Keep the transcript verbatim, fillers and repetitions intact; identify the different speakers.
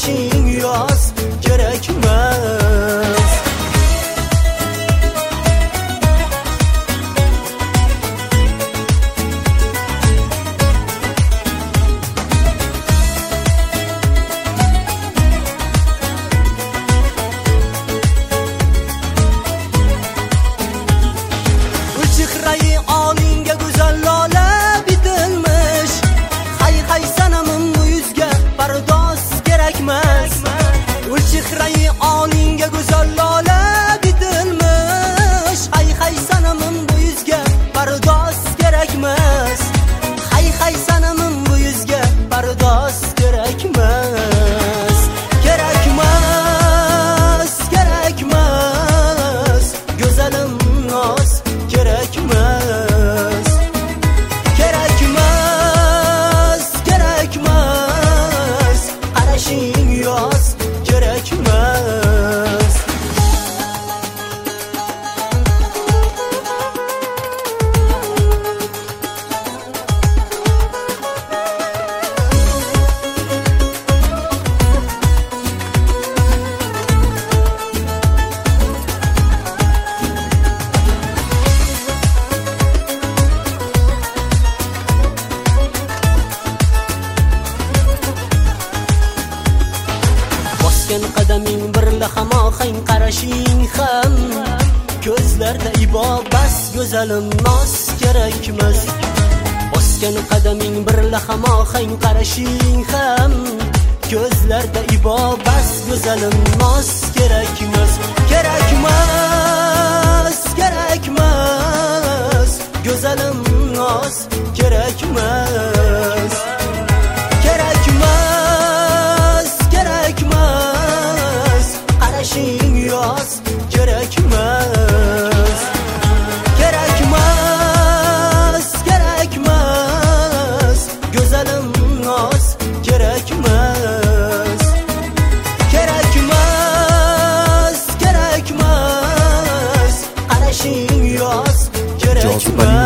Speaker 1: qarashing yoz kerakmas. Chehrai oningga go'zal lola bitilmish, hay hay sanamim bu yuzga pardoz kerakmas. Ul chehrai oningga go'zal lola bitilmish, hay hay sanamim bu yuzga pardoz kerakmas. Hay hay sanamim bu yuzga pardoz kerakmas. Kerakmas, kerakmas, go'zalim noz kerakmas. Kerakmas, kerakmas, qarashing yoz kerakmas. Qadaming birla hamohang qarashing ham ko'zlarda ibo bas go'zalim noz kerakmas. Bosgan qadaming birla hamohang qarashing ham ko'zlarda ibo bas go'zalim noz kerakmas. Kerakmas, kerakmas, go'zalim noz kerakmas. Kerakmas, kerakmas, qarashing yoz kerakmas. Kerakmas, kerakmas, go'zalim noz kerakmas. Kerakmas, kerakmas, qarashing yoz kerakmas.